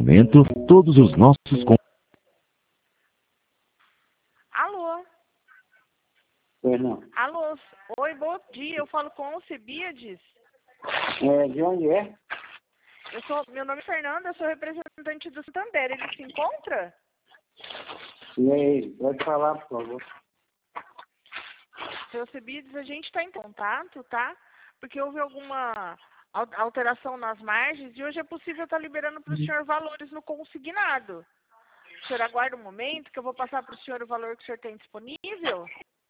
momento, todos os nossos... Alô? Pois não. Alô? Oi, bom dia. Eu falo com o Cebiades. De onde é? Meu nome é Fernanda, eu sou representante do Santander. Ele se encontra? E aí, pode falar, por favor. Seu Cebiades, a gente está em contato, tá? Porque houve alguma alteração nas margens e hoje é possível estar liberando para o senhor valores no consignado. O senhor aguarda um momento que eu vou passar para o senhor o valor que o senhor tem disponível?